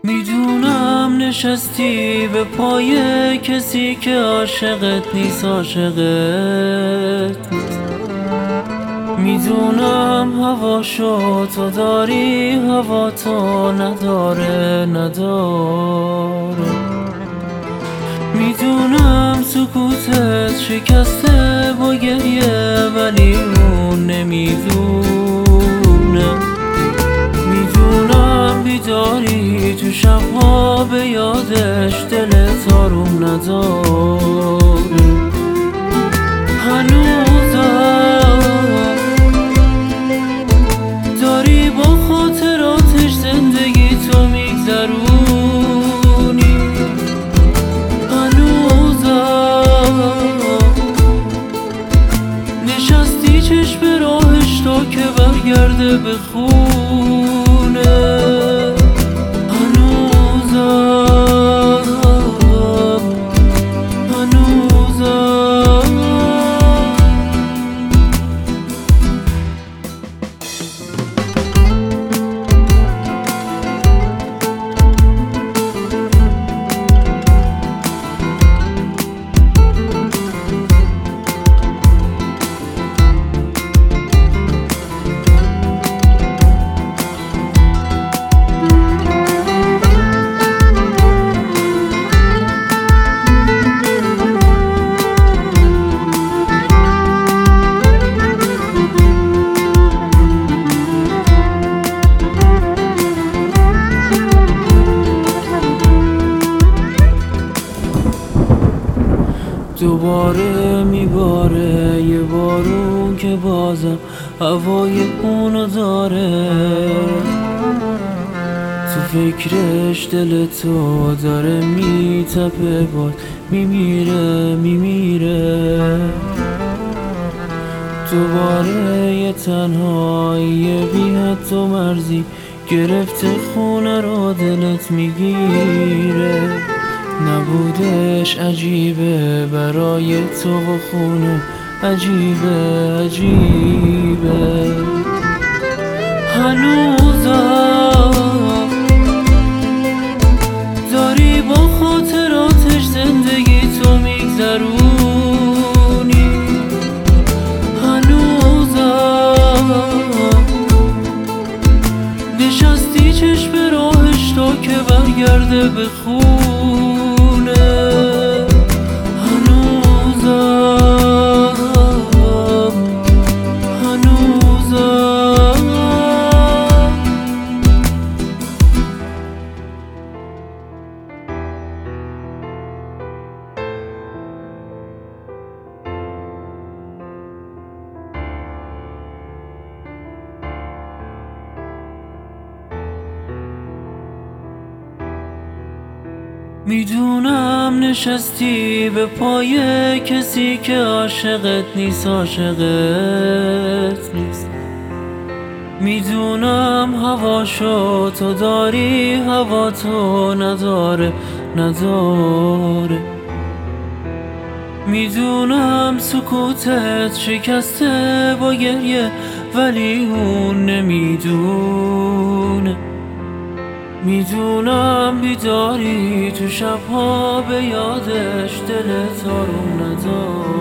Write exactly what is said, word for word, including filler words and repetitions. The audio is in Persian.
میدونم نشستی به پای کسی که عاشقت نیست، عاشقت نیست. میدونم هواشو تو داری، هوا تو نداره نداره. میدونم سکوتت شکسته با گریه، ولی اون نمیدونه. میدونم بیداری تو شبها به یادش دلت آروم نداره. هنوزم داری با خاطراتش زندگی تو میگذرونی. هنوزم نشستی چشم راهش تا که برگرده به خونه. دوباره میباره یه بارون که بازم هوای اونو داره. تو فکرش دل تو داره میتپه، باد میمیره میمیره. دوباره یه تنهایی بی حد و مرزی گرفته خونه رو دلت میگیره. نبودش عجیبه برای تو و خونه، عجیبه عجیبه. هنوزم داری با خاطراتش زندگی تو میگذرونی. هنوزم نشستی چشم راهش تا که برگرده به خونه. میدونم نشستی به پای کسی که عاشقت نیست، عاشقت نیست. میدونم هواشو تو داری، هوا تو نداره نداره. میدونم سکوتت شکسته با گریه، ولی اون نمیدونه. میدونم بیداری تو شبها به یادش دلت آروم نداره.